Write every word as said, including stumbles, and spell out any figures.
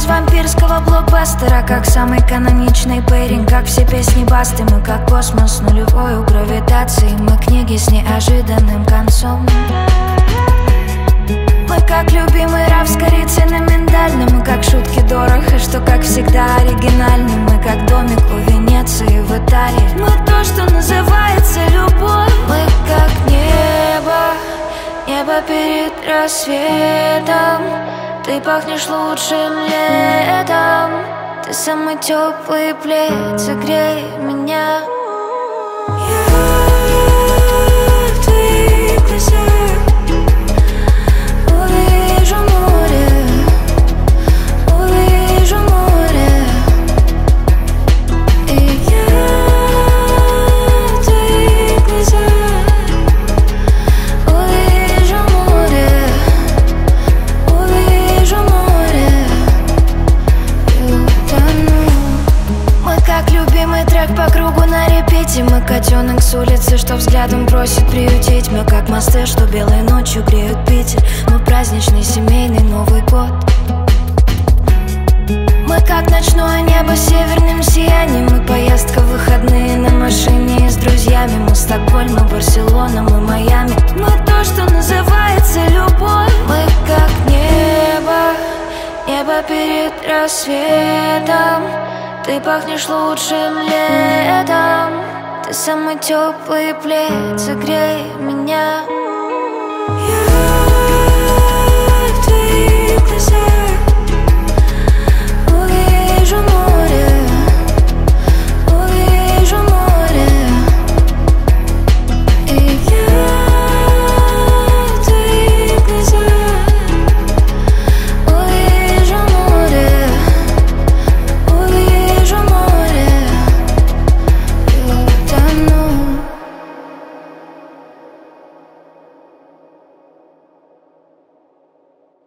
из вампирского блокбастера, как самый каноничный пейринг, как все песни Басты. Мы как космос нулевой у гравитации, мы книги с неожиданным концом. Мы как любимый раф с корицей на миндальном, мы как шутки дорого, что как всегда оригинальны. Мы как домик у Венеции в Италии, мы то, что называется любовь. Мы как небо, небо перед рассветом. Ты пахнешь лучшим летом, ты самый теплый плед, согрей меня. По кругу на репите, мы котенок с улицы, что взглядом просит приютить. Мы как мосты, что белой ночью греют Питер. Мы праздничный семейный Новый год. Мы как ночное небо с северным сиянием. Мы поездка в выходные на машине и с друзьями. Мы Стокгольм, мы Барселона, мы Майами. Мы то, что называется любовь. Мы как небо, небо перед рассветом. Ты пахнешь лучшим летом, ты самый теплый плед, согрей меня.